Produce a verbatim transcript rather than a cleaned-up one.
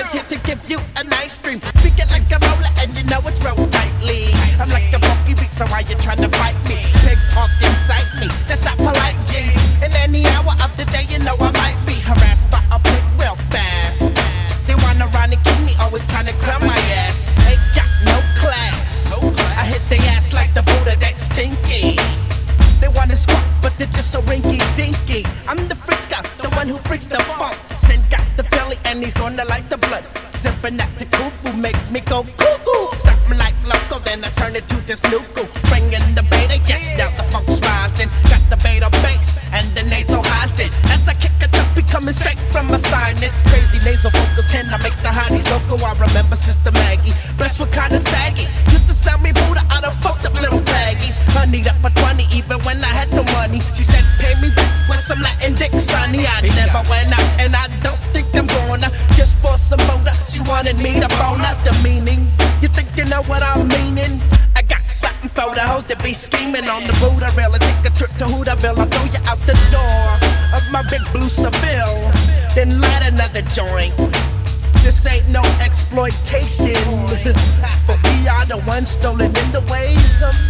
is here to give you a nice dream. Speak it like a roller and you know it's rolled tightly. I'm like a funky beat, so why you trying to fight me? Pigs often sight me, that's not polite, G. In any hour of the day, you know I might be harassed by a pig real fast. They wanna run and kill me, always trying to clear my ass. Ain't got no class. I hit their ass like the Buddha that's stinky. They wanna squat, but they're just so rinky dinky. I'm the freaker, the one who freaks the funk. Sin got the Philly and he's gonna like the blood. Zipping at the kufu make me go cuckoo. Something like loco, then I turn it to this nuku. Bringing the beta, yeah, now the funk's rising. Got the beta bass and the nasal hyacinth. As I kick it up, be coming straight from my sinus. Crazy nasal vocals, can I make the hotties loco? I remember Sister Maggie, breasts were kinda saggy. Used to sell me Buddha out of fucked up little baggies. Honeyed up a twenty even when I had no money. She said pay me back with some Latin dick, sonny. I never went out and I don't think I'm gonna. Just for some motor, she wanted me to bone out the meaning. You think you know what I'm meaning? I got something for the hoes that be scheming on the Buddha rail. And take a trip to Hooterville, I'll throw you out the door of my big blue Seville, then light another joint. This ain't no exploitation, but we are the ones stolen in the ways of